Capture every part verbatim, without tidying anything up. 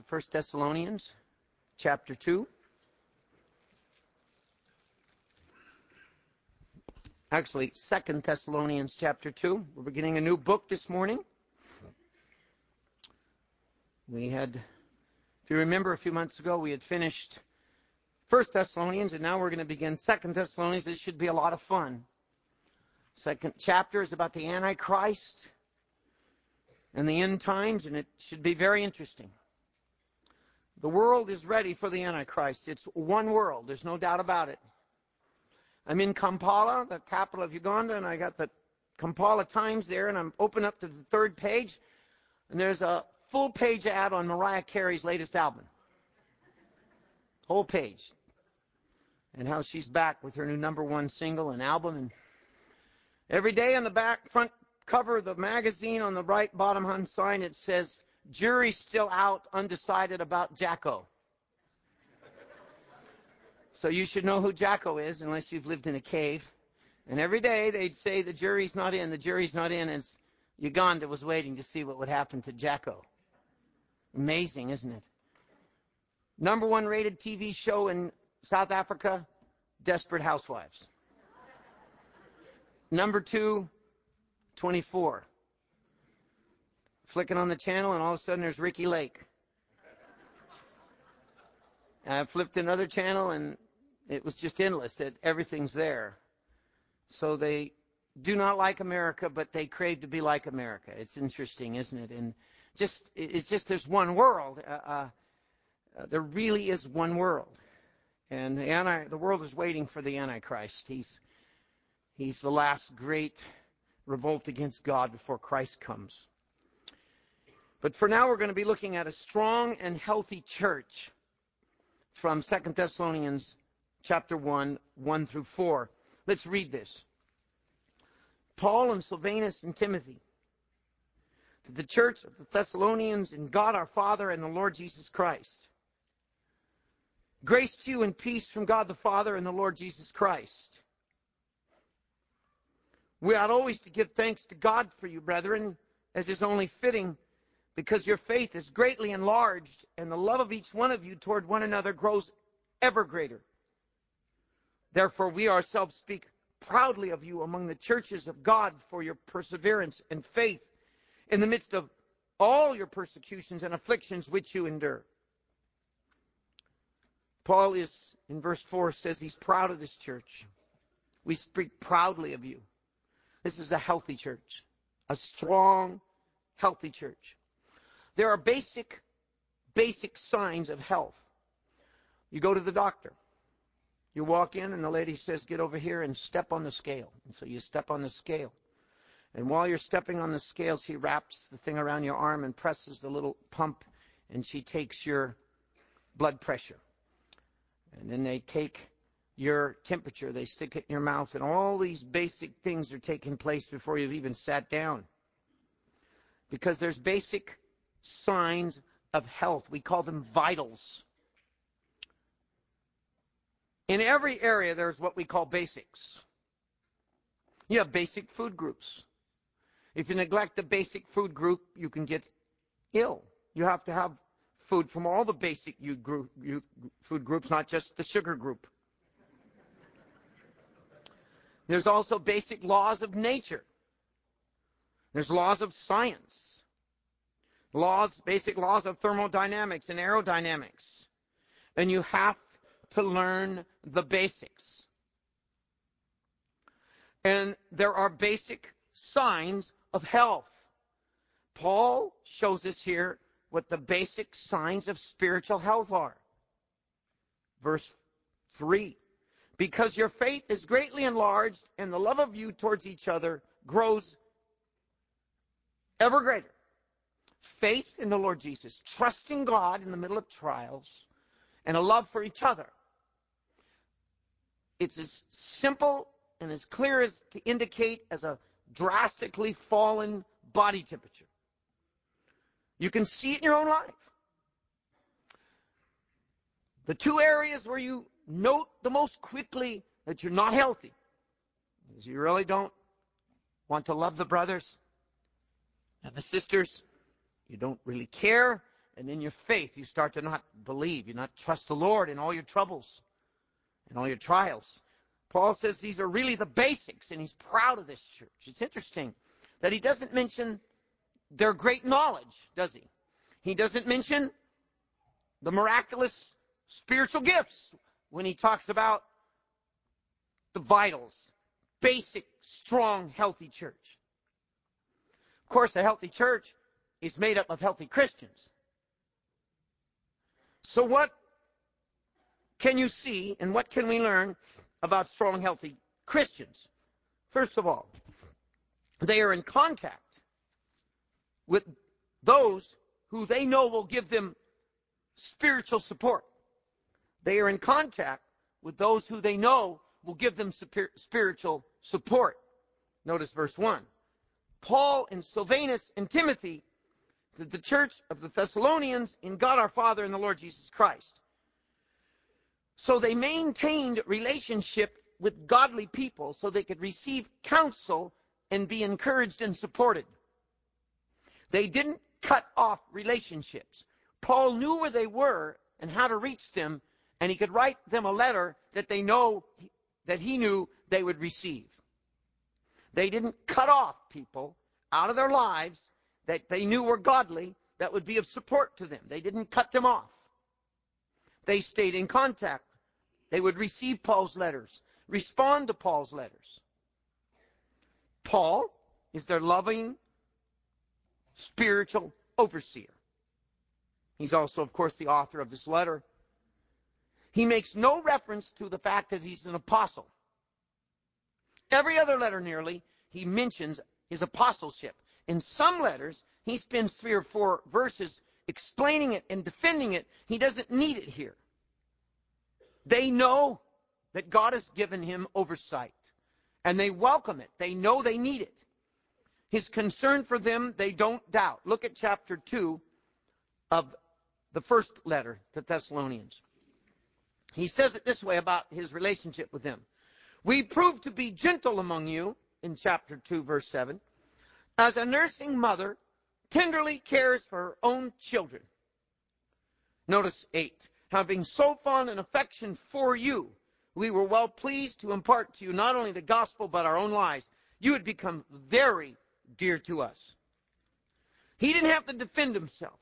First Thessalonians chapter two. Actually, Second Thessalonians chapter two. We're beginning a new book this morning. We had, if you remember a few months ago, we had finished First Thessalonians, and now we're going to begin Second Thessalonians. This should be a lot of fun. Second chapter is about the Antichrist and the end times, and it should be very interesting. The world is ready for the Antichrist. It's one world. There's no doubt about it. I'm in Kampala, the capital of Uganda, and I got the Kampala Times there, and I'm open up to the third page, and there's a full-page ad on Mariah Carey's latest album. Whole page. And how she's back with her new number one single and album. And every day on the back front cover of the magazine, on the right bottom hand sign, it says, "Jury's still out, undecided about Jacko." So you should know who Jacko is, unless you've lived in a cave. And every day they'd say, the jury's not in, the jury's not in, as Uganda was waiting to see what would happen to Jacko. Amazing, isn't it? Number one rated T V show in South Africa, Desperate Housewives. Number two, twenty-four. Flicking on the channel, and all of a sudden there's Ricky Lake. I flipped another channel, and it was just endless. That everything's there. So they do not like America, but they crave to be like America. It's interesting, isn't it? And just it's just there's one world. Uh, uh, uh, there really is one world, and the anti the world is waiting for the Antichrist. He's he's the last great revolt against God before Christ comes. But for now, we're going to be looking at a strong and healthy church from Second Thessalonians chapter one, one through four. Let's read this. Paul and Silvanus and Timothy, to the church of the Thessalonians in God our Father and the Lord Jesus Christ. Grace to you and peace from God the Father and the Lord Jesus Christ. We ought always to give thanks to God for you, brethren, as is only fitting, because your faith is greatly enlarged, and the love of each one of you toward one another grows ever greater. Therefore, we ourselves speak proudly of you among the churches of God for your perseverance and faith in the midst of all your persecutions and afflictions which you endure. Paul is, in verse four, says he's proud of this church. We speak proudly of you. This is a healthy church, a strong, healthy church. There are basic, basic signs of health. You go to the doctor. You walk in and the lady says, get over here and step on the scale. And so you step on the scale. And while you're stepping on the scale, she wraps the thing around your arm and presses the little pump, and she takes your blood pressure. And then they take your temperature, they stick it in your mouth, and all these basic things are taking place before you've even sat down. Because there's basic signs of health. We call them vitals. In every area, there's what we call basics. You have basic food groups. If you neglect the basic food group, you can get ill. You have to have food from all the basic food groups, not just the sugar group. There's also basic laws of nature. There's laws of science. Laws, basic laws of thermodynamics and aerodynamics. And you have to learn the basics. And there are basic signs of health. Paul shows us here what the basic signs of spiritual health are. Verse three. Because your faith is greatly enlarged and the love of you towards each other grows ever greater. Faith in the Lord Jesus, trusting God in the middle of trials, and a love for each other. It's as simple and as clear as to indicate as a drastically fallen body temperature. You can see it in your own life. The two areas where you note the most quickly that you're not healthy is you really don't want to love the brothers and the sisters. You don't really care And in your faith, you start to not believe. You not trust the Lord in all your troubles and all your trials. Paul says these are really the basics, and he's proud of this church. It's interesting that he doesn't mention their great knowledge, does he? He doesn't mention the miraculous spiritual gifts when he talks about the vitals, basic, strong, healthy church. Of course, a healthy church is made up of healthy Christians. So what can you see and what can we learn about strong, healthy Christians? First of all, they are in contact with those who they know will give them spiritual support. They are in contact with those who they know will give them spiritual support. Notice verse one. Paul and Silvanus and Timothy, to the church of the Thessalonians, in God our Father and the Lord Jesus Christ. So they maintained relationship with godly people so they could receive counsel and be encouraged and supported. They didn't cut off relationships. Paul knew where they were and how to reach them, and he could write them a letter that they know that he knew they would receive. They didn't cut off people out of their lives that they knew were godly that would be of support to them. They didn't cut them off. They stayed in contact. They would receive Paul's letters, respond to Paul's letters. Paul is their loving, spiritual overseer. He's also, of course, the author of this letter. He makes no reference to the fact that he's an apostle. Every other letter, nearly, he mentions his apostleship. In some letters, he spends three or four verses explaining it and defending it. He doesn't need it here. They know that God has given him oversight, and they welcome it. They know they need it. His concern for them, they don't doubt. Look at chapter two of the first letter to Thessalonians. He says it this way about his relationship with them. We prove to be gentle among you, in chapter two, verse seven, as a nursing mother tenderly cares for her own children. Notice eight. Having so fond an affection for you, we were well pleased to impart to you not only the gospel but our own lives. You had become very dear to us. He didn't have to defend himself.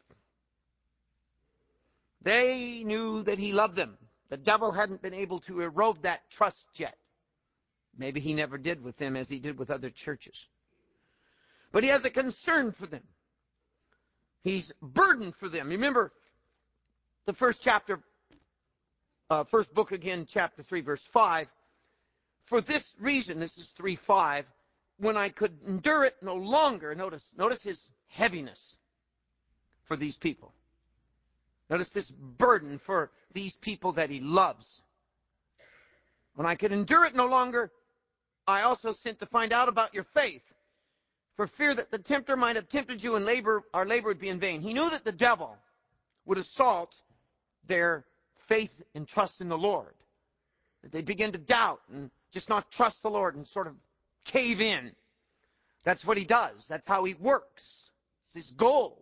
They knew that he loved them. The devil hadn't been able to erode that trust yet. Maybe he never did with them as he did with other churches. But he has a concern for them. He's burdened for them. Remember the first chapter, uh, first book again, chapter three, verse five. For this reason, this is three five, when I could endure it no longer, notice, notice his heaviness for these people. Notice this burden for these people that he loves. When I could endure it no longer, I also sent to find out about your faith, for fear that the tempter might have tempted you and labor, our labor would be in vain. He knew that the devil would assault their faith and trust in the Lord. That they begin to doubt and just not trust the Lord and sort of cave in. That's what he does. That's how he works. It's his goal.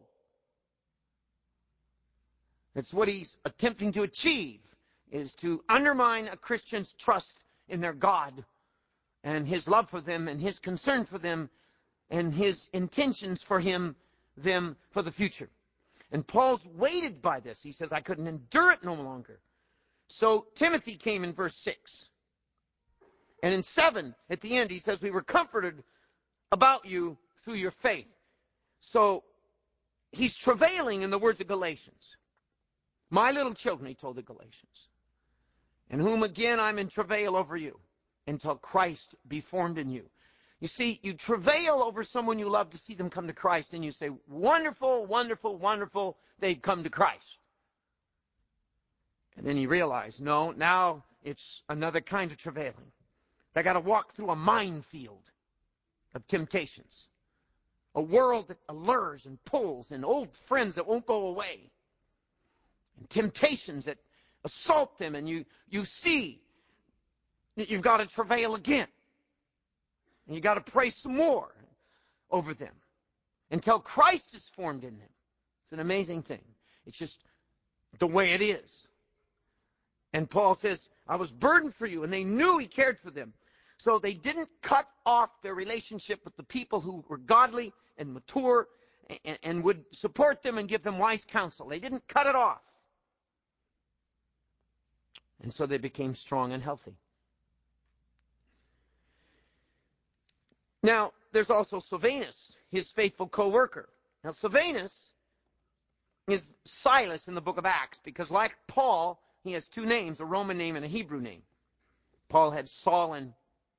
It's what he's attempting to achieve, is to undermine a Christian's trust in their God and his love for them and his concern for them and his intentions for him, them for the future. And Paul's weighted by this. He says, I couldn't endure it no longer. So Timothy came in verse six. And in seven, at the end, he says, we were comforted about you through your faith. So he's travailing in the words of Galatians. My little children, he told the Galatians, in whom again I'm in travail over you, until Christ be formed in you. You see, you travail over someone you love to see them come to Christ, and you say, wonderful, wonderful, wonderful, they've come to Christ. And then you realize, no, now it's another kind of travailing. They got to walk through a minefield of temptations, a world that allures and pulls, and old friends that won't go away, and temptations that assault them, and you, you see that you've got to travail again. And you got to pray some more over them until Christ is formed in them. It's an amazing thing. It's just the way it is. And Paul says, I was burdened for you, and they knew he cared for them. So they didn't cut off their relationship with the people who were godly and mature and, and would support them and give them wise counsel. They didn't cut it off. And so they became strong and healthy. Now, there's also Silvanus, his faithful co-worker. Now, Silvanus is Silas in the book of Acts, because like Paul, he has two names, a Roman name and a Hebrew name. Paul had Saul and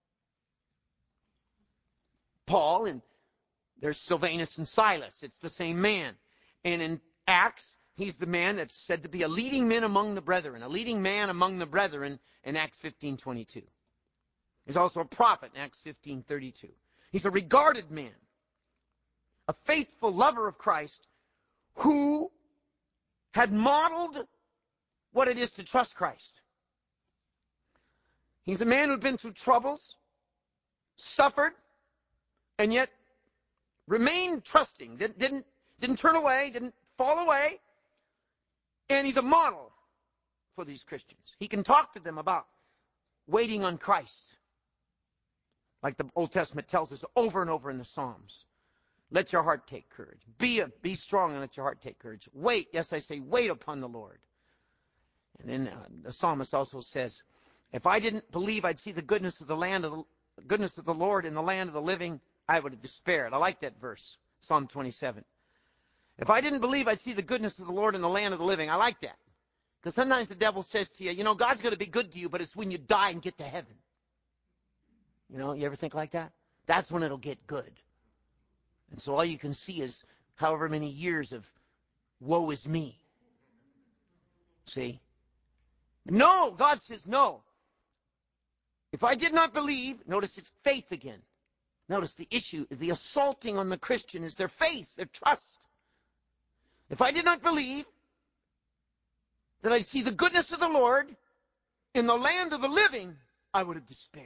Paul, and there's Silvanus and Silas. It's the same man. And in Acts, he's the man that's said to be a leading man among the brethren, a leading man among the brethren in Acts fifteen twenty-two. He's also a prophet in Acts fifteen thirty-two. He's a regarded man, a faithful lover of Christ who had modeled what it is to trust Christ. He's a man who'd been through troubles, suffered, and yet remained trusting, didn't, didn't, didn't turn away, didn't fall away. And he's a model for these Christians. He can talk to them about waiting on Christ, like the Old Testament tells us over and over in the Psalms. Let your heart take courage. Be, a, be strong and let your heart take courage. Wait, yes, I say, wait upon the Lord. And then uh, the psalmist also says, if I didn't believe I'd see the goodness of the land of the goodness of the Lord in the land of the living, I would have despaired. I like that verse, Psalm twenty-seven. If I didn't believe I'd see the goodness of the Lord in the land of the living, I like that. Because sometimes the devil says to you, you know, God's going to be good to you, but it's when you die and get to heaven. You know, you ever think like that? That's when it'll get good. And so all you can see is however many years of woe is me. See? No, God says no. If I did not believe, notice it's faith again. Notice the issue, the assaulting on the Christian is their faith, their trust. If I did not believe that I'd see the goodness of the Lord in the land of the living, I would have despaired.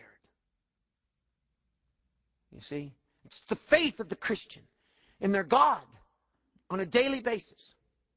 You see? It's the faith of the Christian in their God on a daily basis.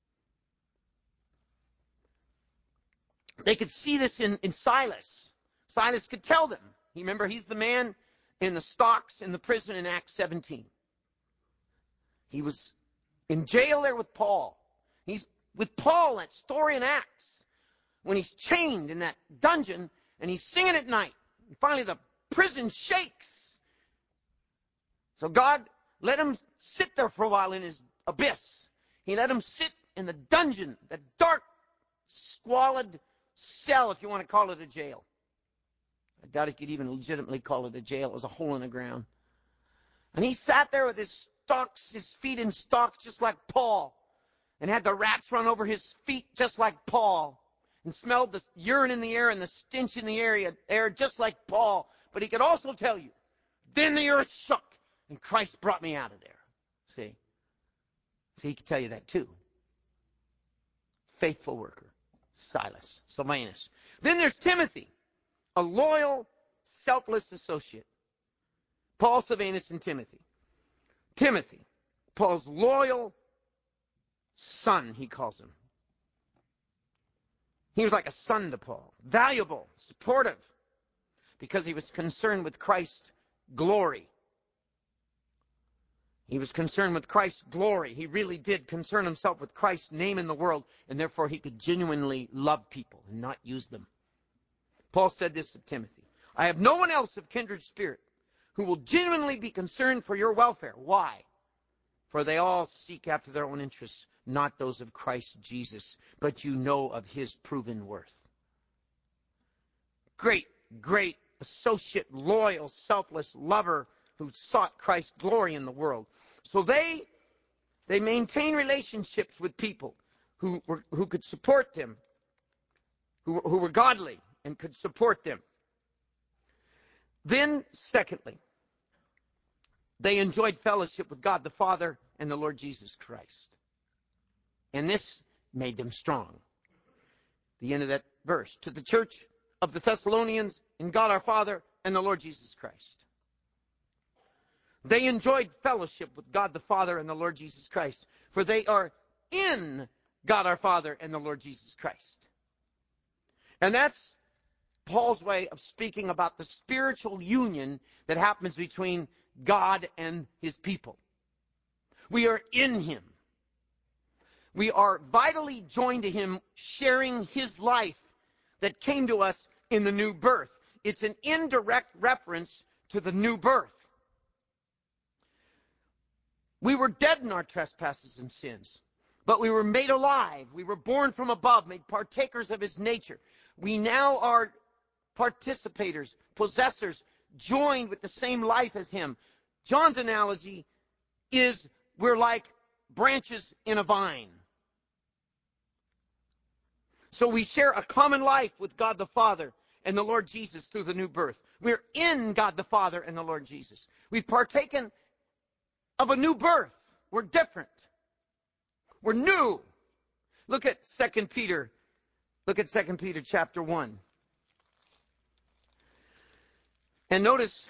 They could see this in, in Silas. Silas could tell them. You remember, he's the man in the stocks in the prison in Acts seventeen. He was in jail there with Paul. He's with Paul, that story in Acts, when he's chained in that dungeon and he's singing at night. And finally the prison shakes. So God let him sit there for a while in his abyss. He let him sit in the dungeon, that dark, squalid cell, if you want to call it a jail. I doubt he could even legitimately call it a jail. It was a hole in the ground. And he sat there with his stocks, his feet in stocks, just like Paul, and had the rats run over his feet just like Paul, and smelled the urine in the air and the stench in the area, air just like Paul. But he could also tell you, then the earth shook, and Christ brought me out of there. See? See, he could tell you that too. Faithful worker. Silas, Silvanus. Then there's Timothy, a loyal, selfless associate. Paul, Silvanus, and Timothy. Timothy, Paul's loyal son, he calls him. He was like a son to Paul. Valuable, supportive, because he was concerned with Christ's glory. He was concerned with Christ's glory. He really did concern himself with Christ's name in the world, and therefore he could genuinely love people and not use them. Paul said this of Timothy, I have no one else of kindred spirit who will genuinely be concerned for your welfare. Why? For they all seek after their own interests, not those of Christ Jesus, but you know of his proven worth. Great, great associate, loyal, selfless lover who sought Christ's glory in the world. So they they maintain relationships with people who were, who could support them, who, who were godly and could support them. Then, secondly, they enjoyed fellowship with God the Father and the Lord Jesus Christ. And this made them strong. The end of that verse. To the church of the Thessalonians, in God our Father and the Lord Jesus Christ. They enjoyed fellowship with God the Father and the Lord Jesus Christ, for they are in God our Father and the Lord Jesus Christ. And that's Paul's way of speaking about the spiritual union that happens between God and his people. We are in him. We are vitally joined to him, sharing his life that came to us in the new birth. It's an indirect reference to the new birth. We were dead in our trespasses and sins, but we were made alive. We were born from above, made partakers of his nature. We now are participators, possessors, joined with the same life as him. John's analogy is we're like branches in a vine. So we share a common life with God the Father and the Lord Jesus through the new birth. We're in God the Father and the Lord Jesus. We've partaken of a new birth. We're different. We're new. Look at Second Peter. Look at Second Peter chapter one. And notice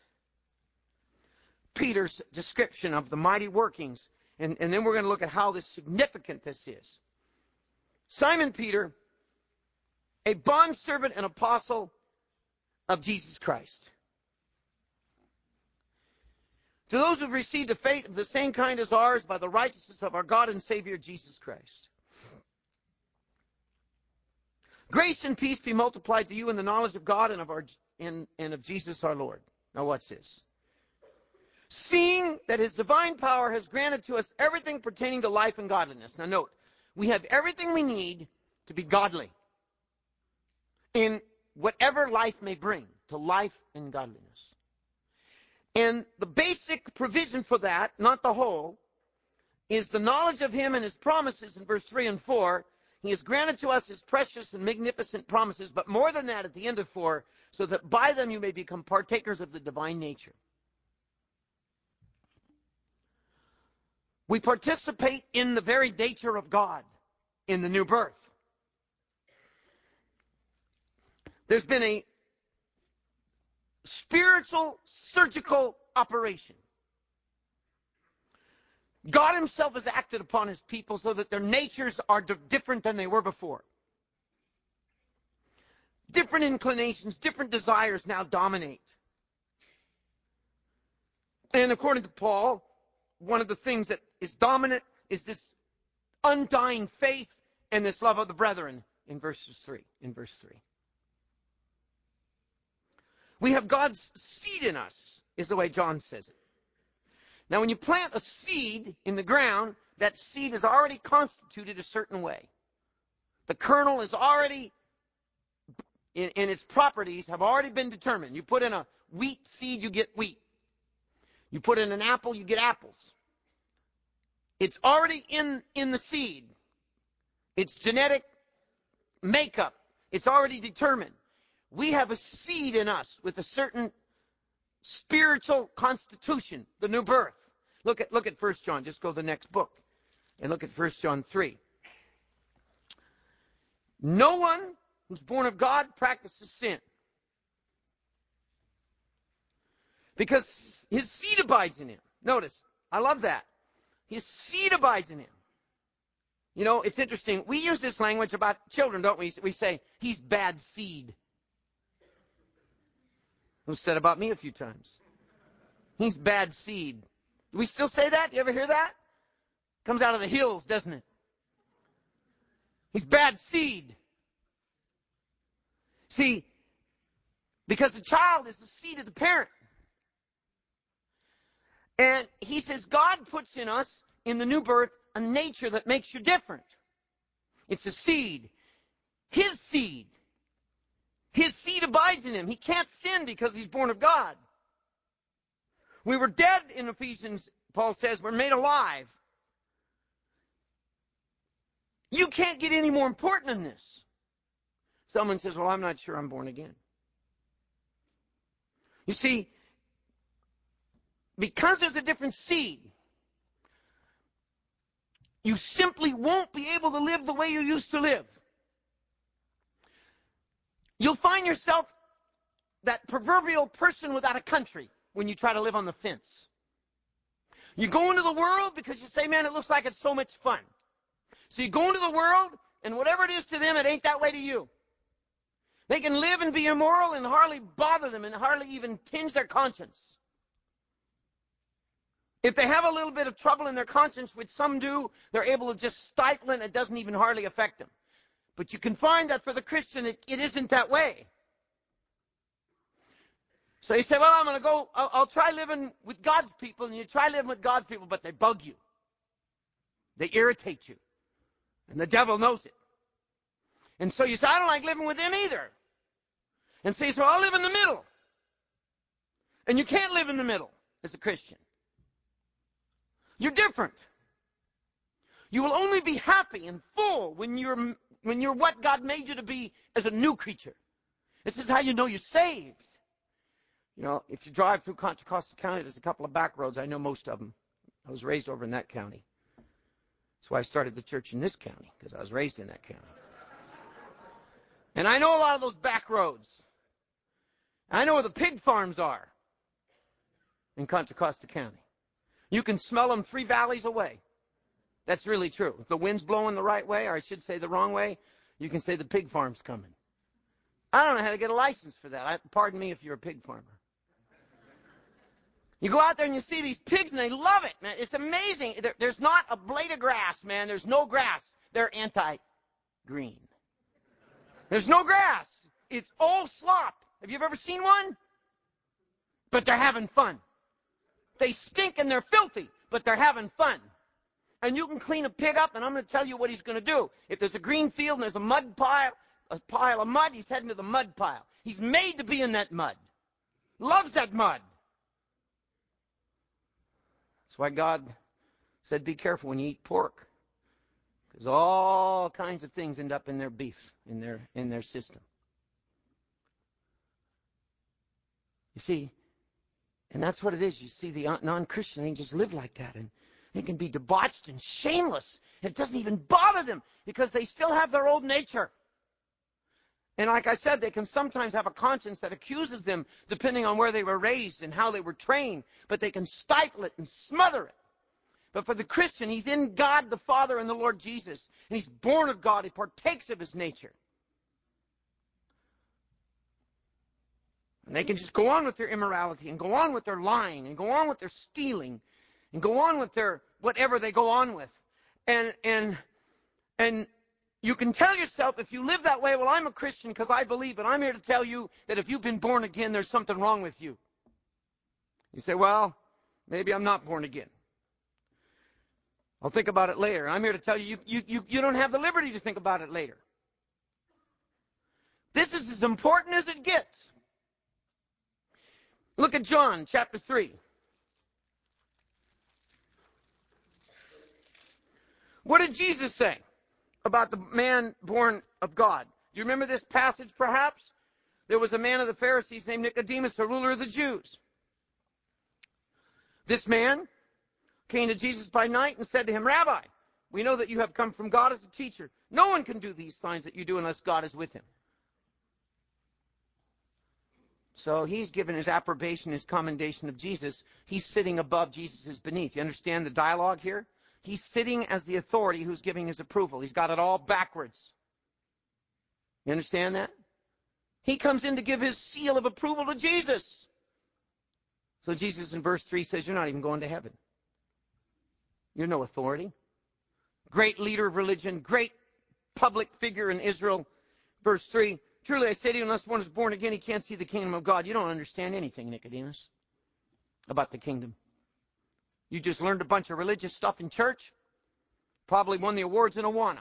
Peter's description of the mighty workings. And, and then we're going to look at how this significant this is. Simon Peter, a bondservant and apostle of Jesus Christ. To those who have received a faith of the same kind as ours by the righteousness of our God and Savior Jesus Christ. Grace and peace be multiplied to you in the knowledge of God and of our and, and of Jesus our Lord. Now watch this. Seeing that his divine power has granted to us everything pertaining to life and godliness. Now note, we have everything we need to be godly in whatever life may bring to life and godliness. And the basic provision for that, not the whole, is the knowledge of him and his promises in verse three and four. He has granted to us his precious and magnificent promises, but more than that at the end of four, so that by them you may become partakers of the divine nature. We participate in the very nature of God in the new birth. There's been a spiritual surgical operation. God himself has acted upon his people so that their natures are different than they were before. Different inclinations, different desires now dominate. And according to Paul, one of the things that is dominant is this undying faith and this love of the brethren in verses three, in verse three. We have God's seed in us, is the way John says it. Now, when you plant a seed in the ground, that seed is already constituted a certain way. The kernel is already, in, in its properties, have already been determined. You put in a wheat seed, you get wheat. You put in an apple, you get apples. It's already in, in the seed. Its genetic makeup, it's already determined. We have a seed in us with a certain spiritual constitution, the new birth. Look at look at First John. Just go to the next book and look at First John three. No one who's born of God practices sin, because his seed abides in him. Notice, I love that. His seed abides in him. You know, it's interesting. We use this language about children, don't we? We say, he's bad seed. It was said about me a few times. He's bad seed. Do we still say that? You ever hear that? Comes out of the hills, doesn't it? He's bad seed. See, because the child is the seed of the parent. And he says God puts in us, in the new birth, a nature that makes you different. It's a seed. His seed. His seed abides in him. He can't sin because he's born of God. We were dead in Ephesians, Paul says. We're made alive. You can't get any more important than this. Someone says, well, I'm not sure I'm born again. You see, because there's a different seed, you simply won't be able to live the way you used to live. You'll find yourself that proverbial person without a country when you try to live on the fence. You go into the world because you say, man, it looks like it's so much fun. So you go into the world, and whatever it is to them, it ain't that way to you. They can live and be immoral and hardly bother them and hardly even tinge their conscience. If they have a little bit of trouble in their conscience, which some do, they're able to just stifle it and it doesn't even hardly affect them. But you can find that for the Christian, it, it isn't that way. So you say, well, I'm going to go, I'll, I'll try living with God's people, and you try living with God's people, but they bug you. They irritate you. And the devil knows it. And so you say, I don't like living with them either. And so you say, well, I'll live in the middle. And you can't live in the middle as a Christian. You're different. You will only be happy and full when you're when you're what God made you to be as a new creature. This is how you know you're saved. You know, if you drive through Contra Costa County, there's a couple of back roads. I know most of them. I was raised over in that county. That's why I started the church in this county, because I was raised in that county. And I know a lot of those back roads. I know where the pig farms are in Contra Costa County. You can smell them three valleys away. That's really true. If the wind's blowing the right way, or I should say the wrong way, you can say the pig farm's coming. I don't know how to get a license for that. I, pardon me if you're a pig farmer. You go out there and you see these pigs, and they love it, man. It's amazing. There, there's not a blade of grass, man. There's no grass. They're anti-green. There's no grass. It's all slop. Have you ever seen one? But they're having fun. They stink and they're filthy, but they're having fun. And you can clean a pig up, and I'm going to tell you what he's going to do. If there's a green field and there's a mud pile, a pile of mud, he's heading to the mud pile. He's made to be in that mud. Loves that mud. That's why God said, be careful when you eat pork, because all kinds of things end up in their beef, in their in their system. You see, and that's what it is. You see, the non-Christian, they just live like that, and they can be debauched and shameless. It doesn't even bother them because they still have their old nature. And like I said, they can sometimes have a conscience that accuses them depending on where they were raised and how they were trained, but they can stifle it and smother it. But for the Christian, he's in God the Father and the Lord Jesus, and he's born of God. He partakes of his nature. And they can just go on with their immorality and go on with their lying and go on with their stealing and go on with their whatever they go on with. And and and you can tell yourself, if you live that way, well, I'm a Christian because I believe, but I'm here to tell you that if you've been born again, there's something wrong with you. You say, well, maybe I'm not born again. I'll think about it later. I'm here to tell you, you, you, you don't have the liberty to think about it later. This is as important as it gets. Look at John chapter three. What did Jesus say about the man born of God? Do you remember this passage perhaps? There was a man of the Pharisees named Nicodemus, a ruler of the Jews. This man came to Jesus by night and said to him, Rabbi, we know that you have come from God as a teacher. No one can do these signs that you do unless God is with him. So he's given his approbation, his commendation of Jesus. He's sitting above, Jesus is beneath. You understand the dialogue here? He's sitting as the authority who's giving his approval. He's got it all backwards. You understand that? He comes in to give his seal of approval to Jesus. So Jesus in verse three says, you're not even going to heaven. You're no authority. Great leader of religion, great public figure in Israel. Verse three, truly I say to you, unless one is born again, he can't see the kingdom of God. You don't understand anything, Nicodemus, about the kingdom. You just learned a bunch of religious stuff in church. Probably won the awards in Awana.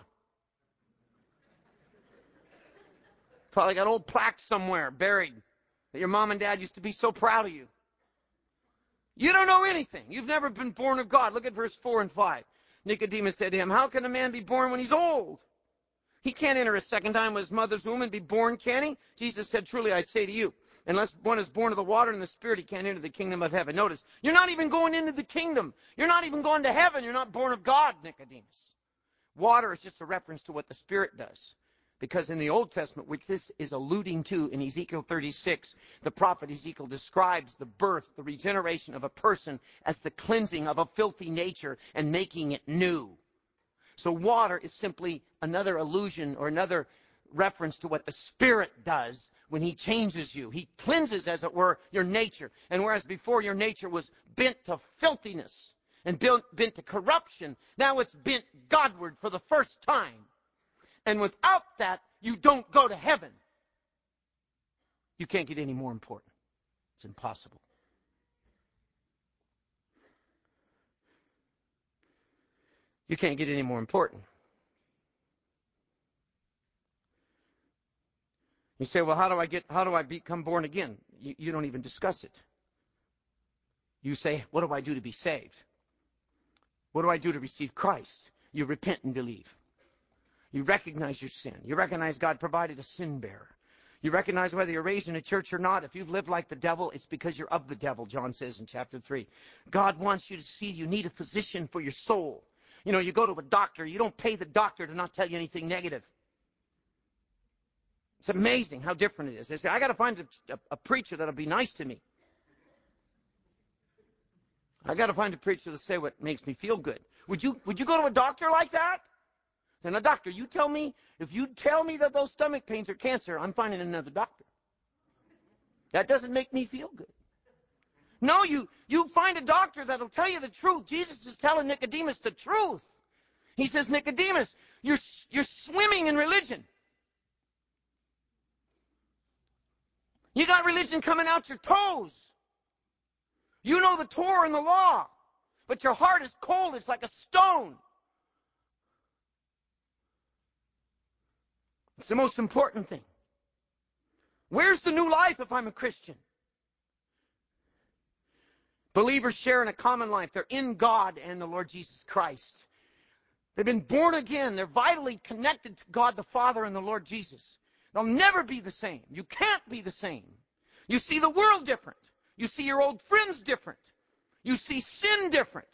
Probably got old plaques somewhere buried that your mom and dad used to be so proud of you. You don't know anything. You've never been born of God. Look at verse four and five. Nicodemus said to him, how can a man be born when he's old? He can't enter a second time with his mother's womb and be born, can he? Jesus said, truly I say to you, unless one is born of the water and the Spirit, he can't enter the kingdom of heaven. Notice, you're not even going into the kingdom. You're not even going to heaven. You're not born of God, Nicodemus. Water is just a reference to what the Spirit does. Because in the Old Testament, which this is alluding to in Ezekiel thirty-six, the prophet Ezekiel describes the birth, the regeneration of a person as the cleansing of a filthy nature and making it new. So water is simply another allusion or another reference to what the Spirit does when He changes you. He cleanses, as it were, your nature. And whereas before your nature was bent to filthiness and built, bent to corruption, now it's bent Godward for the first time. And without that, you don't go to heaven. You can't get any more important. It's impossible. You can't get any more important. You say, well, how do I get, how do I become born again? You, you don't even discuss it. You say, what do I do to be saved? What do I do to receive Christ? You repent and believe. You recognize your sin. You recognize God provided a sin bearer. You recognize whether you're raised in a church or not. If you've lived like the devil, it's because you're of the devil, John says in chapter three. God wants you to see you need a physician for your soul. You know, you go to a doctor. You don't pay the doctor to not tell you anything negative. It's amazing how different it is. They say, I got to find a, a, a preacher that'll be nice to me. I got to find a preacher to say what makes me feel good. Would you, would you go to a doctor like that? Say, now, doctor, you tell me, if you tell me that those stomach pains are cancer, I'm finding another doctor. That doesn't make me feel good. No, you, you find a doctor that'll tell you the truth. Jesus is telling Nicodemus the truth. He says, Nicodemus, you're, you're swimming in religion. You got religion coming out your toes. You know the Torah and the law, but your heart is cold. It's like a stone. It's the most important thing. Where's the new life if I'm a Christian? Believers share in a common life. They're in God and the Lord Jesus Christ. They've been born again. They're vitally connected to God the Father and the Lord Jesus. They'll never be the same. You can't be the same. You see the world different. You see your old friends different. You see sin different.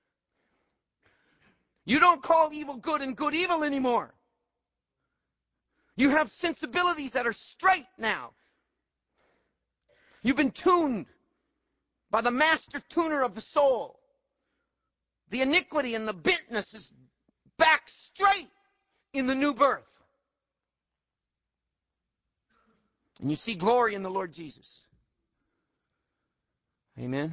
You don't call evil good and good evil anymore. You have sensibilities that are straight now. You've been tuned by the master tuner of the soul. The iniquity and the bentness is back straight in the new birth. And you see glory in the Lord Jesus. Amen.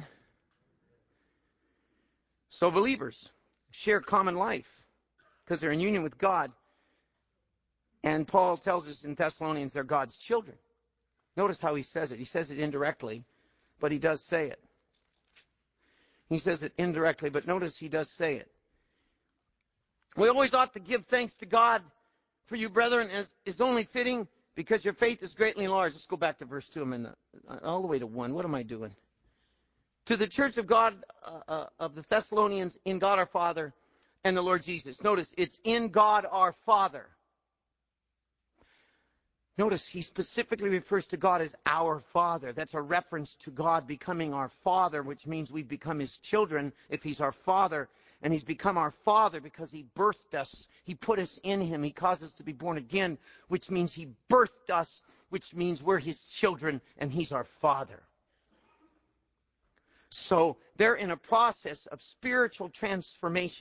So believers share common life because they're in union with God. And Paul tells us in Thessalonians they're God's children. Notice how he says it. He says it indirectly, but he does say it. He says it indirectly, but notice he does say it. We always ought to give thanks to God for you, brethren, as is only fitting, because your faith is greatly enlarged. Let's go back to verse two. I'm in the, all the way to one. What am I doing? To the church of God, uh, uh, of the Thessalonians, in God our Father and the Lord Jesus. Notice, it's in God our Father. Notice, he specifically refers to God as our Father. That's a reference to God becoming our Father, which means we've become His children if He's our Father. And He's become our Father because He birthed us. He put us in Him. He caused us to be born again, which means He birthed us, which means we're His children, and He's our Father. So they're in a process of spiritual transformation.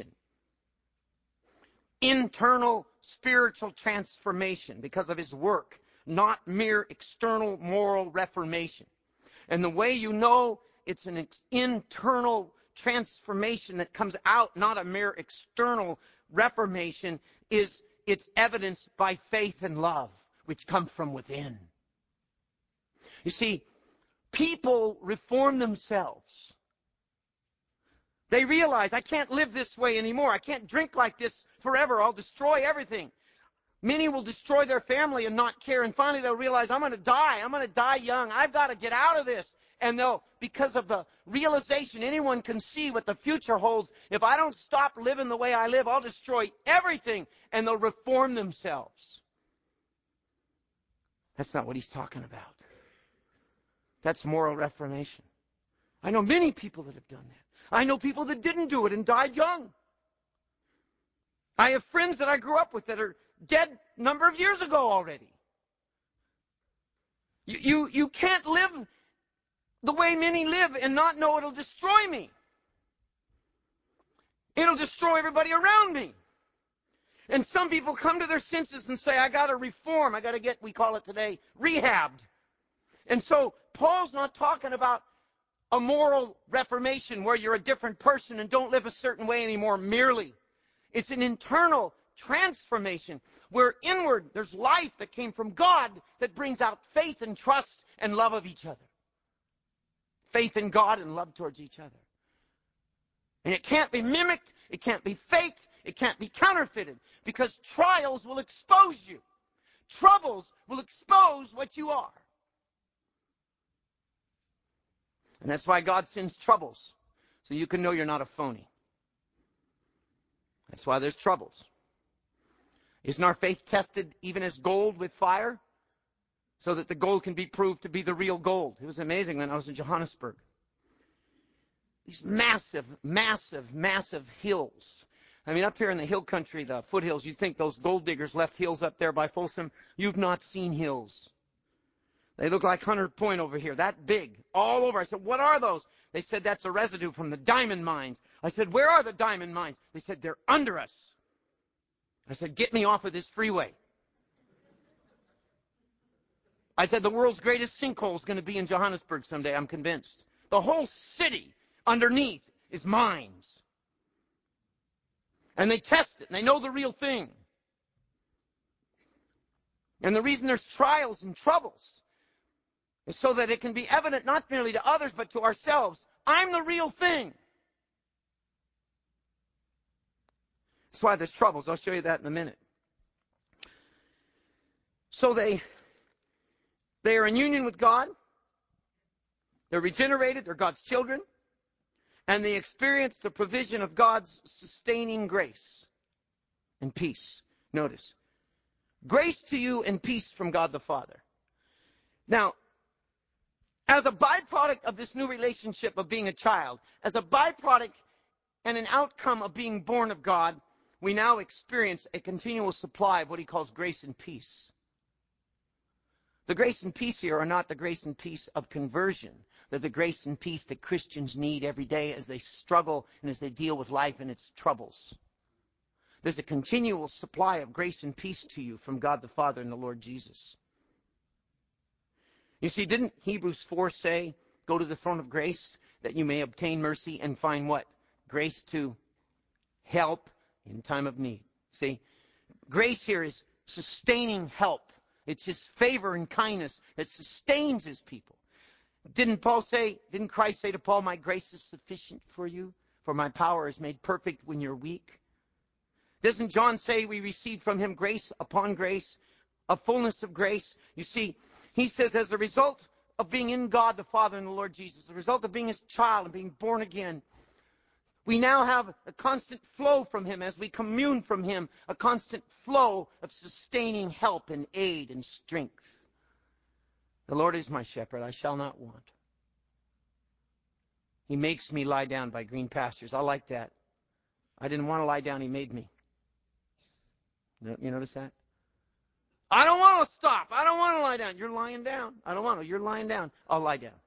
Internal spiritual transformation because of His work. Not mere external moral reformation. And the way you know it's an ex- internal transformation that comes out, not a mere external reformation, is it's evidenced by faith and love, which come from within. You see, people reform themselves. They realize, I can't live this way anymore. I can't drink like this forever. I'll destroy everything. Many will destroy their family and not care. And finally they'll realize, I'm going to die. I'm going to die young. I've got to get out of this. And they'll, because of the realization, anyone can see what the future holds. If I don't stop living the way I live, I'll destroy everything. And they'll reform themselves. That's not what he's talking about. That's moral reformation. I know many people that have done that. I know people that didn't do it and died young. I have friends that I grew up with that are dead a number of years ago already. You, you, you can't live the way many live and not know it'll destroy me. It'll destroy everybody around me. And some people come to their senses and say, I got to reform. I got to get, we call it today, rehabbed. And so Paul's not talking about a moral reformation where you're a different person and don't live a certain way anymore merely. It's an internal transformation where inward there's life that came from God that brings out faith and trust and love of each other. Faith in God and love towards each other. And it can't be mimicked, it can't be faked, it can't be counterfeited, because trials will expose you. Troubles will expose what you are. And that's why God sends troubles, so you can know you're not a phony. That's why there's troubles. Isn't our faith tested even as gold with fire? So that the gold can be proved to be the real gold. It was amazing when I was in Johannesburg. These massive, massive, massive hills. I mean, up here in the hill country, the foothills, you'd think those gold diggers left hills up there by Folsom. You've not seen hills. They look like Hunter Point over here, that big, all over. I said, what are those? They said, that's a residue from the diamond mines. I said, where are the diamond mines? They said, they're under us. I said, get me off of this freeway. I said, the world's greatest sinkhole is going to be in Johannesburg someday, I'm convinced. The whole city underneath is mines. And they test it, and they know the real thing. And the reason there's trials and troubles is so that it can be evident not merely to others, but to ourselves. I'm the real thing. That's why there's troubles. I'll show you that in a minute. So they, they are in union with God. They're regenerated. They're God's children. And they experience the provision of God's sustaining grace and peace. Notice. Grace to you and peace from God the Father. Now, as a byproduct of this new relationship of being a child, as a byproduct and an outcome of being born of God, we now experience a continual supply of what he calls grace and peace. The grace and peace here are not the grace and peace of conversion. They're the grace and peace that Christians need every day as they struggle and as they deal with life and its troubles. There's a continual supply of grace and peace to you from God the Father and the Lord Jesus. You see, didn't Hebrews four say, go to the throne of grace that you may obtain mercy and find what? Grace to help in time of need. See, grace here is sustaining help. It's his favor and kindness that sustains his people. Didn't Paul say, didn't Christ say to Paul, my grace is sufficient for you, for my power is made perfect when you're weak? Doesn't John say we receive from him grace upon grace, a fullness of grace? You see, he says as a result of being in God the Father and the Lord Jesus, as a result of being his child and being born again, we now have a constant flow from him as we commune from him, a constant flow of sustaining help and aid and strength. The Lord is my shepherd, I shall not want. He makes me lie down by green pastures. I like that. I didn't want to lie down, he made me. You notice that? I don't want to stop. I don't want to lie down. You're lying down. I don't want to. You're lying down. I'll lie down.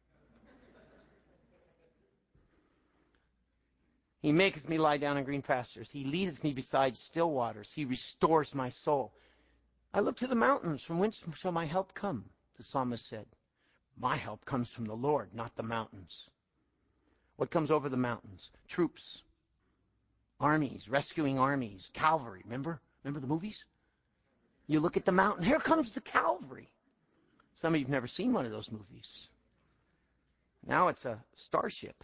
He maketh me lie down in green pastures. He leadeth me beside still waters. He restores my soul. I look to the mountains. From whence shall my help come? The psalmist said. My help comes from the Lord, not the mountains. What comes over the mountains? Troops. Armies. Rescuing armies. Cavalry. Remember? Remember the movies? You look at the mountain. Here comes the cavalry. Some of you have never seen one of those movies. Now it's a starship.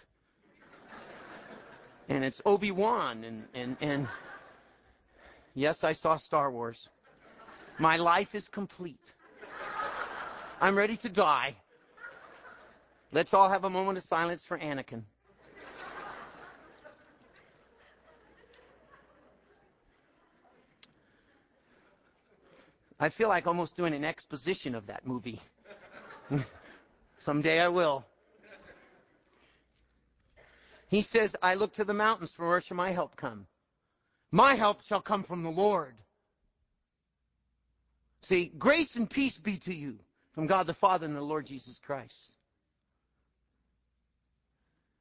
And it's Obi-Wan. And, and, and yes, I saw Star Wars. My life is complete. I'm ready to die. Let's all have a moment of silence for Anakin. I feel like almost doing an exposition of that movie. Someday I will. He says, I look to the mountains, for where shall my help come? My help shall come from the Lord. See, grace and peace be to you from God the Father and the Lord Jesus Christ.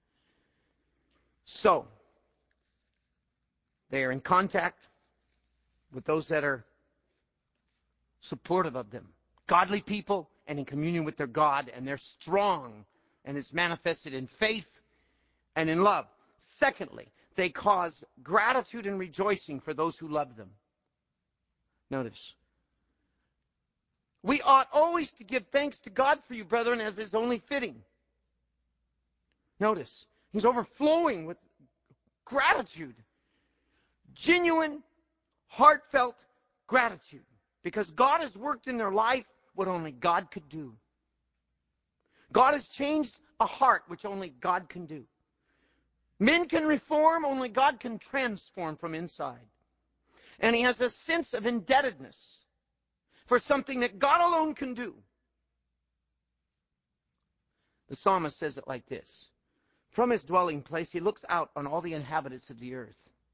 So, they are in contact with those that are supportive of them. Godly people and in communion with their God, and they're strong, and it's manifested in faith and in love. Secondly, they cause gratitude and rejoicing for those who love them. Notice, we ought always to give thanks to God for you, brethren, as is only fitting. Notice, he's overflowing with gratitude. Genuine, heartfelt gratitude. Because God has worked in their life what only God could do. God has changed a heart which only God can do. Men can reform, only God can transform from inside. And he has a sense of indebtedness for something that God alone can do. The psalmist says it like this. From his dwelling place, he looks out on all the inhabitants of the earth.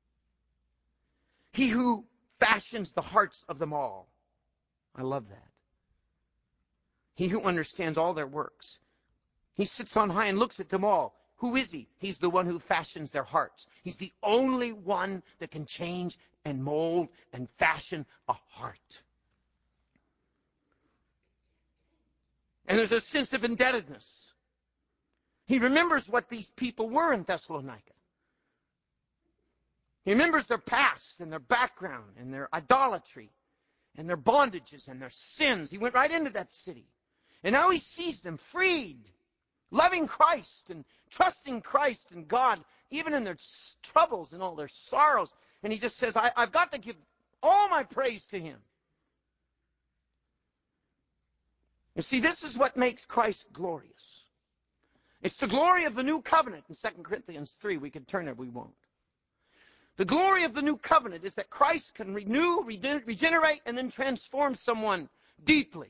He who fashions the hearts of them all. I love that. He who understands all their works. He sits on high and looks at them all. Who is he? He's the one who fashions their hearts. He's the only one that can change and mold and fashion a heart. And there's a sense of indebtedness. He remembers what these people were in Thessalonica. He remembers their past and their background and their idolatry and their bondages and their sins. He went right into that city. And now he sees them freed, loving Christ and trusting Christ and God, even in their troubles and all their sorrows. And he just says, I, I've got to give all my praise to him. You see, this is what makes Christ glorious. It's the glory of the new covenant in Second Corinthians three. We could turn there, we won't. The glory of the new covenant is that Christ can renew, regenerate, and then transform someone deeply.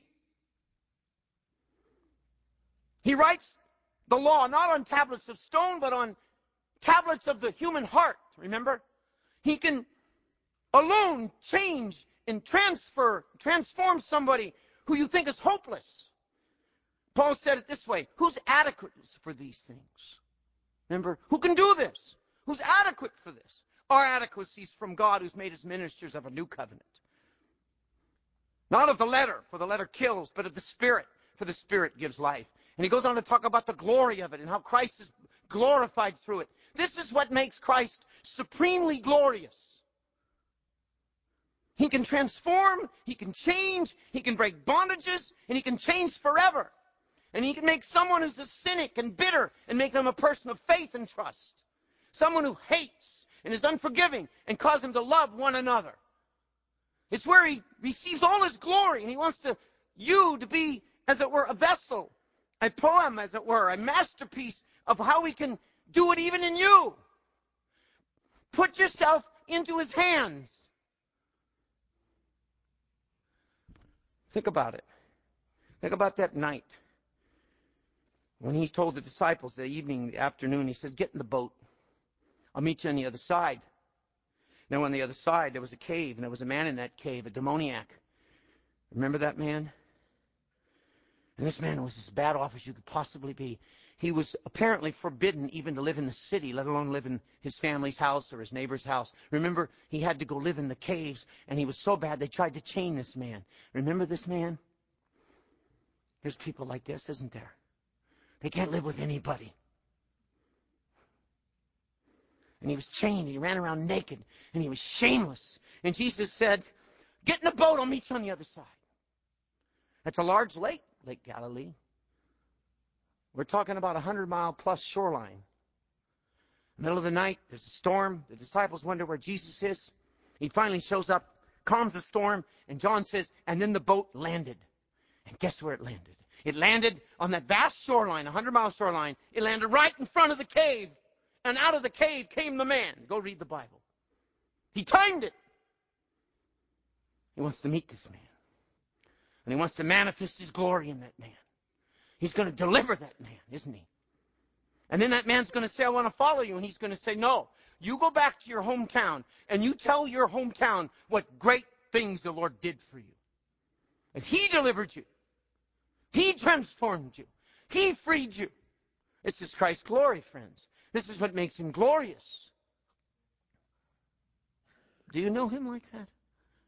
He writes the law not on tablets of stone, but on tablets of the human heart. Remember? He can alone change and transfer, transform somebody who you think is hopeless. Paul said it this way, who's adequate for these things? Remember, who can do this? Who's adequate for this? Our adequacy is from God, who's made us ministers of a new covenant. Not of the letter, for the letter kills, but of the Spirit, for the Spirit gives life. And he goes on to talk about the glory of it and how Christ is glorified through it. This is what makes Christ supremely glorious. He can transform, he can change, he can break bondages, and he can change forever. And he can make someone who's a cynic and bitter and make them a person of faith and trust. Someone who hates and is unforgiving and cause them to love one another. It's where he receives all his glory, and he wants to you to be, as it were, a vessel, a poem, as it were, a masterpiece of how he can do it even in you. Put yourself into his hands. Think about it. Think about that night when he told the disciples the evening, the afternoon, he said, get in the boat. I'll meet you on the other side. Now on the other side, there was a cave, and there was a man in that cave, a demoniac. Remember that man? And this man was as bad off as you could possibly be. He was apparently forbidden even to live in the city, let alone live in his family's house or his neighbor's house. Remember, he had to go live in the caves, and he was so bad they tried to chain this man. Remember this man? There's people like this, isn't there? They can't live with anybody. And he was chained. He ran around naked, and he was shameless. And Jesus said, get in the boat. I'll meet you on the other side. That's a large lake, Lake Galilee. We're talking about a hundred-mile-plus shoreline. Middle of the night, there's a storm. The disciples wonder where Jesus is. He finally shows up, calms the storm, and John says, and then the boat landed. And guess where it landed? It landed on that vast shoreline, a hundred-mile shoreline. It landed right in front of the cave. And out of the cave came the man. Go read the Bible. He timed it. He wants to meet this man. And he wants to manifest his glory in that man. He's going to deliver that man, isn't he? And then that man's going to say, I want to follow you. And he's going to say, no, you go back to your hometown and you tell your hometown what great things the Lord did for you. And he delivered you. He transformed you. He freed you. This is Christ's glory, friends. This is what makes him glorious. Do you know him like that?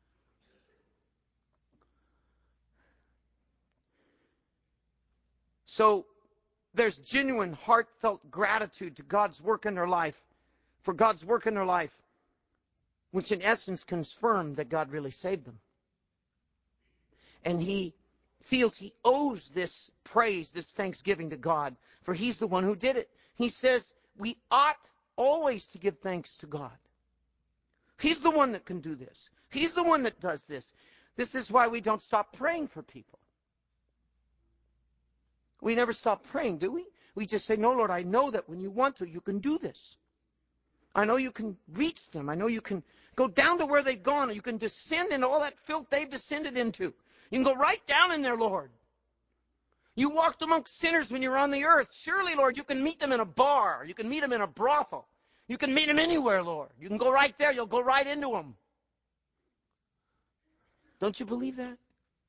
So there's genuine, heartfelt gratitude to God's work in their life, for God's work in their life, which in essence confirmed that God really saved them. And he feels he owes this praise, this thanksgiving to God, for he's the one who did it. He says we ought always to give thanks to God. He's the one that can do this. He's the one that does this. This is why we don't stop praying for people. We never stop praying, do we? We just say, no, Lord, I know that when you want to, you can do this. I know you can reach them. I know you can go down to where they've gone. You can descend into all that filth they've descended into. You can go right down in there, Lord. You walked amongst sinners when you were on the earth. Surely, Lord, you can meet them in a bar. You can meet them in a brothel. You can meet them anywhere, Lord. You can go right there. You'll go right into them. Don't you believe that?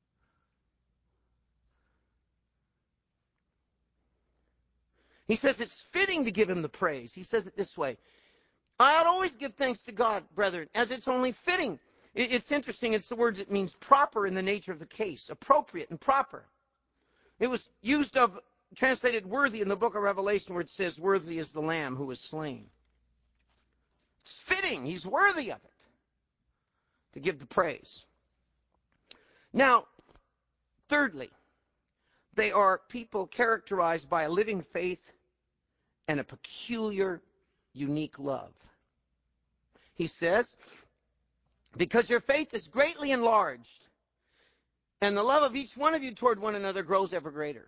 He says it's fitting to give him the praise. He says it this way. I ought always give thanks to God, brethren, as it's only fitting. It's interesting. It's the word that means proper in the nature of the case, appropriate and proper. It was used of, translated worthy in the book of Revelation, where it says, worthy is the Lamb who was slain. It's fitting. He's worthy of it to give the praise. Now, thirdly, they are people characterized by a living faith and a peculiar, unique love. He says, because your faith is greatly enlarged, and the love of each one of you toward one another grows ever greater.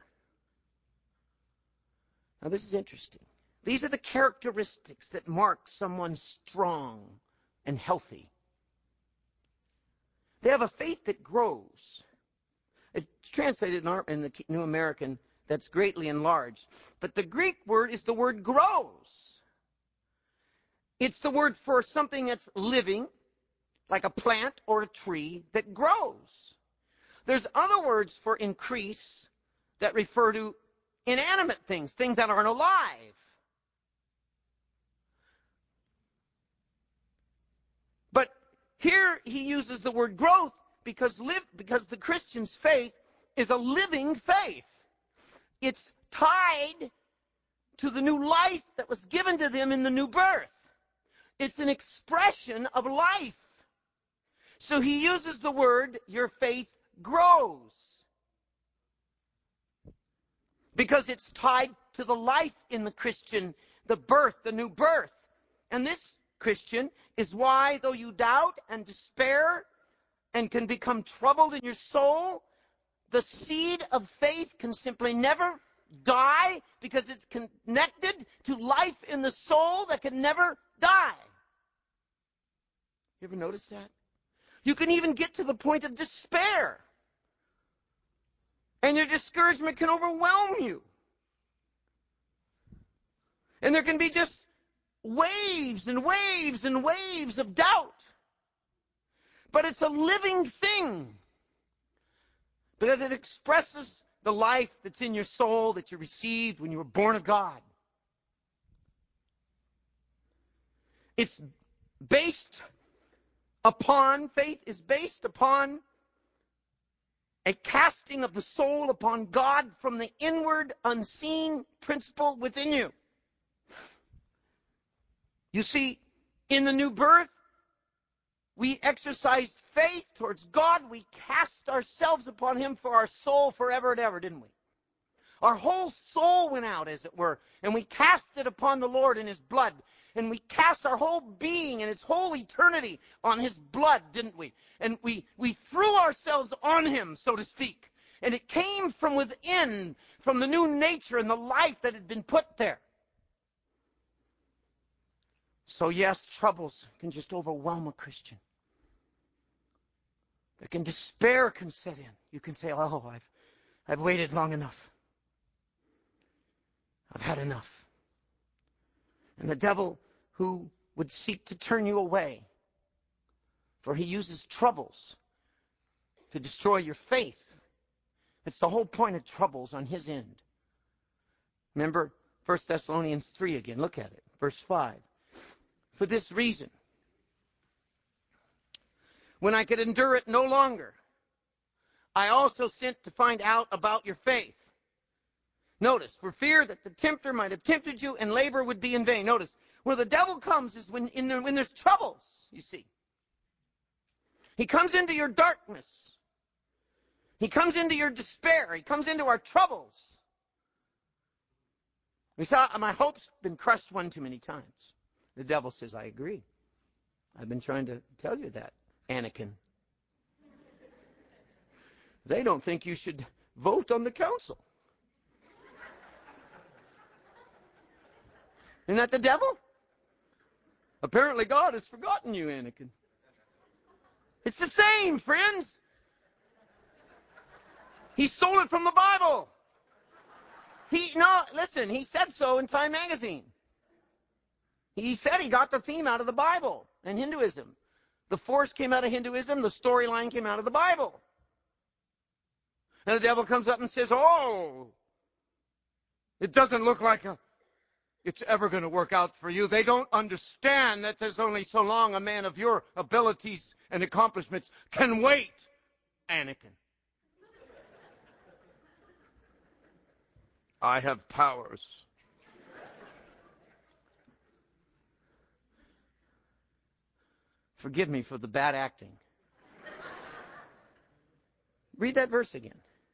Now, this is interesting. These are the characteristics that mark someone strong and healthy. They have a faith that grows. It's translated in, our, in the New American, that's greatly enlarged. But the Greek word is the word grows. It's the word for something that's living, like a plant or a tree that grows. There's other words for increase that refer to inanimate things, things that aren't alive. But here he uses the word growth because live, because the Christian's faith is a living faith. It's tied to the new life that was given to them in the new birth. It's an expression of life. So he uses the word, your faith grows. Because it's tied to the life in the Christian, the birth, the new birth. And this, Christian, is why, though you doubt and despair and can become troubled in your soul, the seed of faith can simply never die because it's connected to life in the soul that can never die. You ever notice that? You can even get to the point of despair. And your discouragement can overwhelm you. And there can be just waves and waves and waves of doubt. But it's a living thing. Because it expresses the life that's in your soul that you received when you were born of God. It's based upon, faith is based upon a casting of the soul upon God from the inward, unseen principle within you. You see, in the new birth, we exercised faith towards God. We cast ourselves upon Him for our soul forever and ever, didn't we? Our whole soul went out, as it were, and we cast it upon the Lord in His blood. And we cast our whole being and its whole eternity on His blood, didn't we? And we, we threw ourselves on Him, so to speak. And it came from within, from the new nature and the life that had been put there. So yes, troubles can just overwhelm a Christian. There can despair can set in. You can say, oh, I've, I've waited long enough. I've had enough. And the devil who would seek to turn you away, for he uses troubles to destroy your faith. It's the whole point of troubles on his end. Remember First Thessalonians three again. Look at it. Verse five. For this reason, when I could endure it no longer, I also sent to find out about your faith. Notice, for fear that the tempter might have tempted you and labor would be in vain. Notice, where the devil comes is when, in the, when there's troubles, you see. He comes into your darkness. He comes into your despair. He comes into our troubles. We saw, my hope's been crushed one too many times. The devil says, I agree. I've been trying to tell you that, Anakin. They don't think you should vote on the council. Isn't that the devil? Apparently God has forgotten you, Anakin. It's the same, friends. He stole it from the Bible. He, no, listen, he said so in Time magazine. He said he got the theme out of the Bible and Hinduism. The force came out of Hinduism. The storyline came out of the Bible. And the devil comes up and says, oh, it doesn't look like a, it's ever going to work out for you. They don't understand that there's only so long a man of your abilities and accomplishments can wait, Anakin. I have powers. Forgive me for the bad acting. Read that verse again.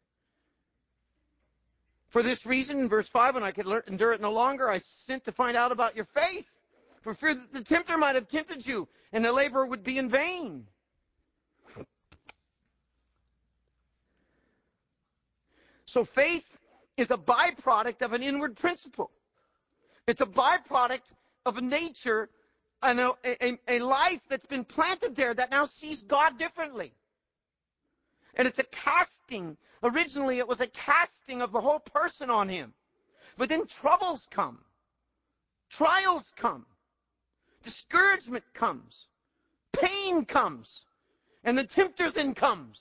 For this reason, in verse five, when I could endure it no longer, I sent to find out about your faith, for fear that the tempter might have tempted you, and the labor would be in vain. So faith is a byproduct of an inward principle. It's a byproduct of a nature and a, a, a life that's been planted there that now sees God differently. And it's a casting. Originally, it was a casting of the whole person on him. But then troubles come. Trials come. Discouragement comes. Pain comes. And the tempter then comes.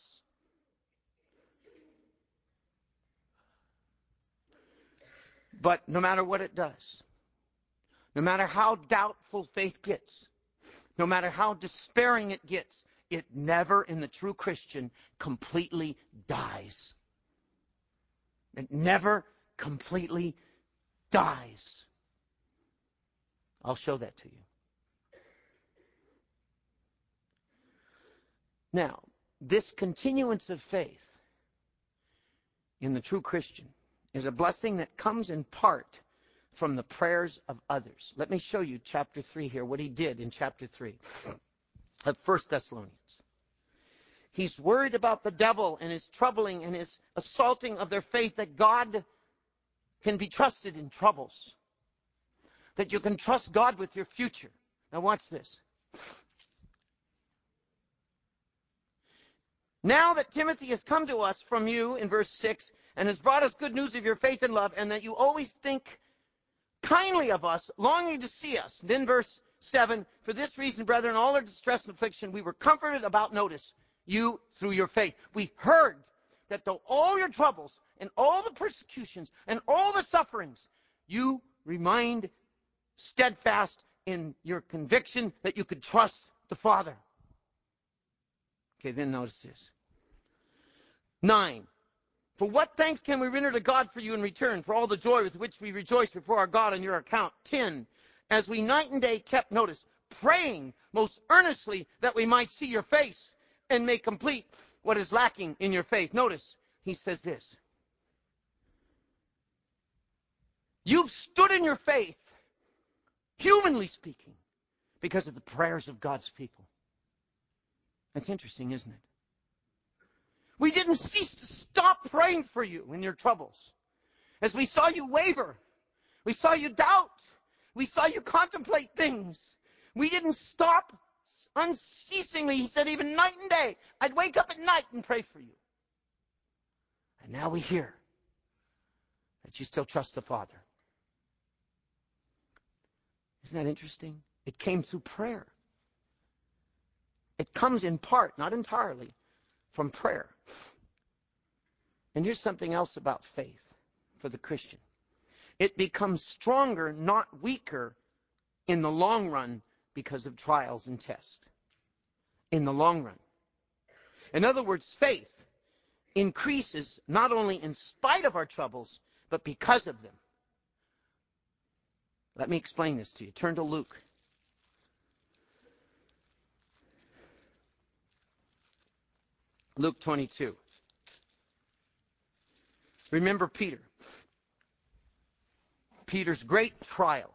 But no matter what it does, no matter how doubtful faith gets, no matter how despairing it gets, it never, in the true Christian, completely dies. It never completely dies. I'll show that to you. Now, this continuance of faith in the true Christian is a blessing that comes in part from the prayers of others. Let me show you chapter three here, what he did in chapter three of First Thessalonians. He's worried about the devil and his troubling and his assaulting of their faith, that God can be trusted in troubles, that you can trust God with your future. Now watch this. Now that Timothy has come to us from you, in verse six, and has brought us good news of your faith and love, and that you always think kindly of us, longing to see us. And then verse seven, for this reason, brethren, all our distress and affliction, we were comforted about, notice, you through your faith. We heard that though all your troubles and all the persecutions and all the sufferings, you remained steadfast in your conviction that you could trust the Father. Okay, then notice this. Nine. For what thanks can we render to God for you in return, for all the joy with which we rejoice before our God on your account? Ten. As we night and day kept, notice, praying most earnestly that we might see your face and may complete what is lacking in your faith. Notice, he says this. You've stood in your faith, humanly speaking, because of the prayers of God's people. That's interesting, isn't it? We didn't cease to stop praying for you in your troubles. As we saw you waver, we saw you doubt, we saw you contemplate things. We didn't stop unceasingly. He said even night and day, I'd wake up at night and pray for you. And now we hear that you still trust the Father. Isn't that interesting? It came through prayer. It comes in part, not entirely, from prayer. And here's something else about faith for the Christian. It becomes stronger, not weaker, in the long run because of trials and tests. In the long run. In other words, faith increases not only in spite of our troubles, but but because of them. Let me explain this to you. Turn to Luke. Luke twenty-two. Remember Peter. Peter's great trial.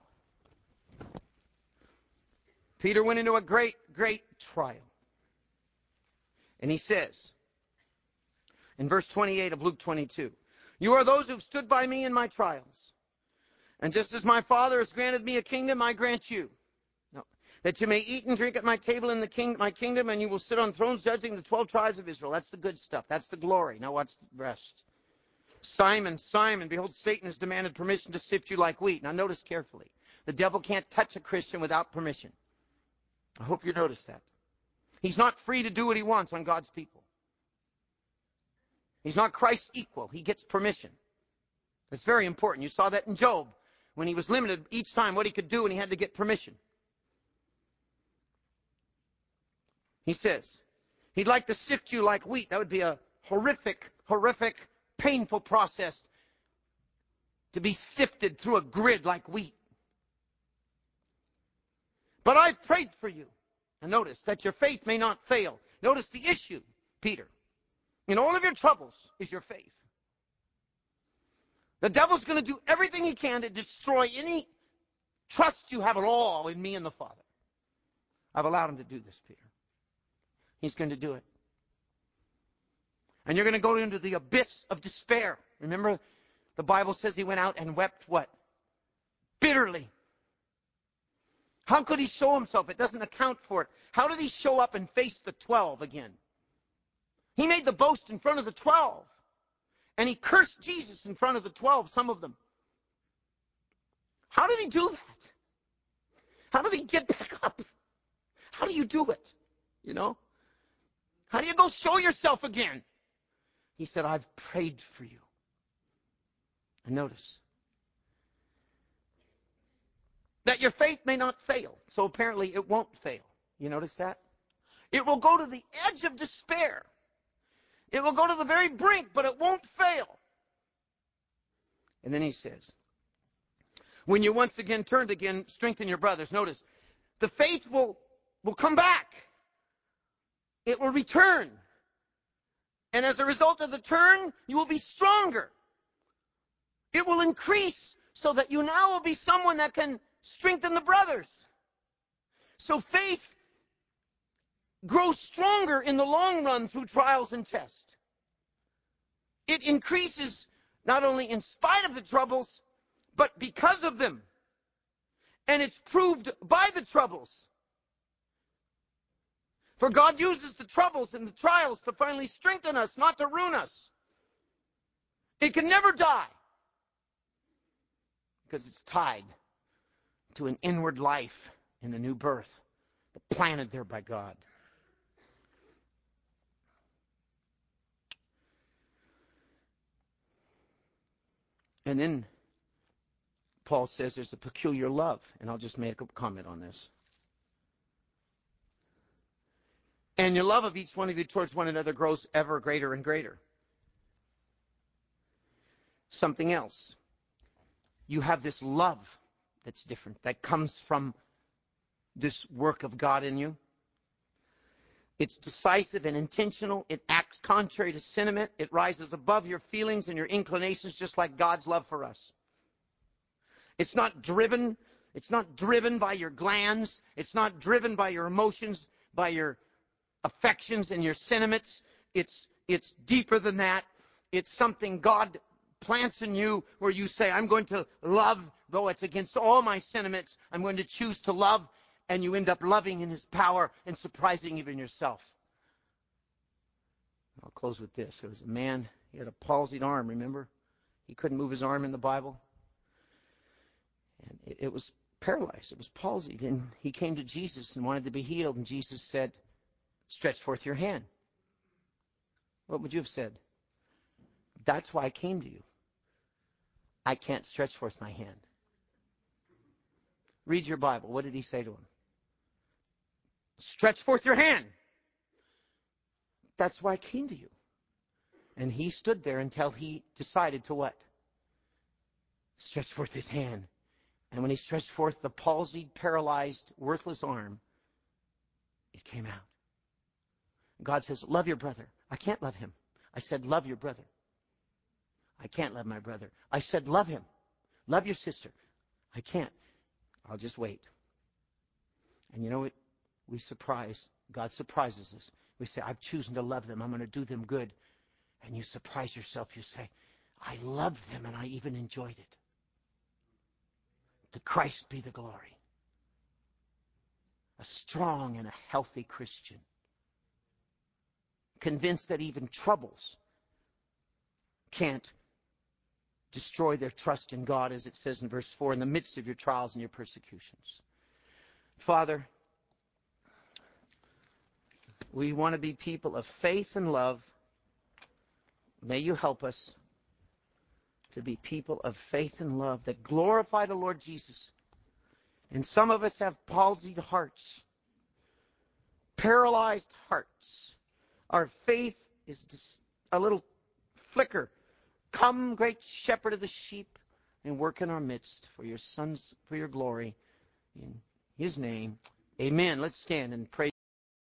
Peter went into a great, great trial. And he says, in verse twenty-eight of Luke twenty-two, "You are those who've stood by me in my trials. And just as my Father has granted me a kingdom, I grant you. No, that you may eat and drink at my table in the king, my kingdom, and you will sit on thrones judging the twelve tribes of Israel." That's the good stuff. That's the glory. Now what's the rest? "Simon, Simon, behold, Satan has demanded permission to sift you like wheat." Now notice carefully. The devil can't touch a Christian without permission. I hope you notice that. He's not free to do what he wants on God's people. He's not Christ's equal. He gets permission. That's very important. You saw that in Job when he was limited each time what he could do and he had to get permission. He says, he'd like to sift you like wheat. That would be a horrific, horrific, painful process to be sifted through a grid like wheat. "But I prayed for you." And notice, "that your faith may not fail." Notice the issue, Peter. In all of your troubles is your faith. The devil's going to do everything he can to destroy any trust you have at all in me and the Father. I've allowed him to do this, Peter. He's going to do it. And you're going to go into the abyss of despair. Remember, the Bible says he went out and wept what? Bitterly. How could he show himself? It doesn't account for it. How did he show up and face the twelve again? He made the boast in front of the twelve. And he cursed Jesus in front of the twelve, some of them. How did he do that? How did he get back up? How do you do it? You know? How do you go show yourself again? He said, "I've prayed for you." And notice, "that your faith may not fail." So apparently it won't fail. You notice that? It will go to the edge of despair. It will go to the very brink, but it won't fail. And then he says, "when you once again turned again, strengthen your brothers." Notice, the faith will, will come back. It will return. And as a result of the turn, you will be stronger. It will increase so that you now will be someone that can strengthen the brothers. So faith grows stronger in the long run through trials and tests. It increases not only in spite of the troubles, but because of them. And it's proved by the troubles. For God uses the troubles and the trials to finally strengthen us, not to ruin us. It can never die. Because it's tied to an inward life in the new birth, planted there by God. And then Paul says there's a peculiar love, and I'll just make a comment on this. "And your love of each one of you towards one another grows ever greater and greater." Something else. You have this love that's different, that comes from this work of God in you. It's decisive and intentional. It acts contrary to sentiment. It rises above your feelings and your inclinations, just like God's love for us. It's not driven. It's not driven by your glands. It's not driven by your emotions, by your affections and your sentiments. It's, it's deeper than that. It's something God plants in you where you say, "I'm going to love, though it's against all my sentiments. I'm going to choose to love." And you end up loving in his power and surprising even yourself. I'll close with this. There was a man, he had a palsied arm, remember? He couldn't move his arm in the Bible. And it, it was paralyzed. It was palsied. And he came to Jesus and wanted to be healed. And Jesus said, "Stretch forth your hand." What would you have said? "That's why I came to you. I can't stretch forth my hand." Read your Bible. What did he say to him? "Stretch forth your hand." "That's why I came to you." And he stood there until he decided to what? stretched forth his hand. And when he stretched forth the palsied, paralyzed, worthless arm, it came out. God says, love your brother. I can't love him. I said, love your brother. I can't love my brother. I said, love him. Love your sister. I can't. I'll just wait. And you know what? We surprise. God surprises us. We say, I've chosen to love them. I'm going to do them good. And you surprise yourself. You say, I loved them and I even enjoyed it. To Christ be the glory. A strong and a healthy Christian. Convinced that even troubles can't destroy their trust in God, as it says in verse four, in the midst of your trials and your persecutions. Father, we want to be people of faith and love. May you help us to be people of faith and love that glorify the Lord Jesus. And some of us have palsied hearts, paralyzed hearts. Our faith is just a little flicker. Come, great shepherd of the sheep, and work in our midst for your sons, for your glory. In his name, amen. Let's stand and praise.